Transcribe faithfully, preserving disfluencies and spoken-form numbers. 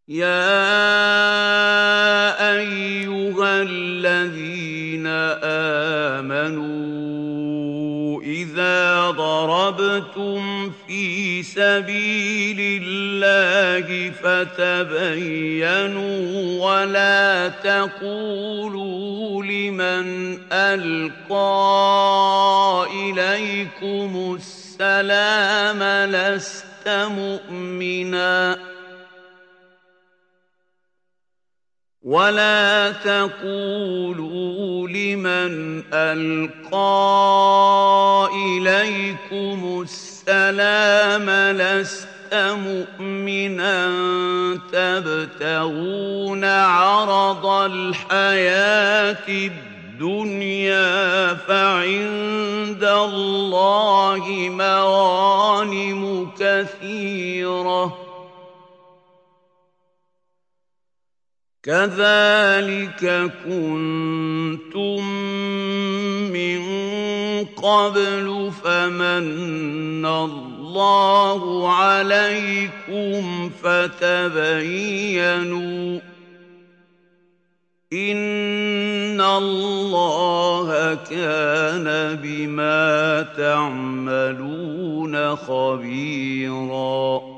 يا أيها الذين آمنوا إذا ضربتم في سبيل الله فتبينوا ولا تقولوا لمن ألقى إليكم السلام لست مؤمناً ولا تقولوا لمن ألقى إليكم السلام لست مؤمنا تبتغون عرض الحياة الدنيا فعند الله مغانم كثيرة كذلك كنتم من قبل فمن الله عليكم فتبينوا إن الله كان بما تعملون خبيراً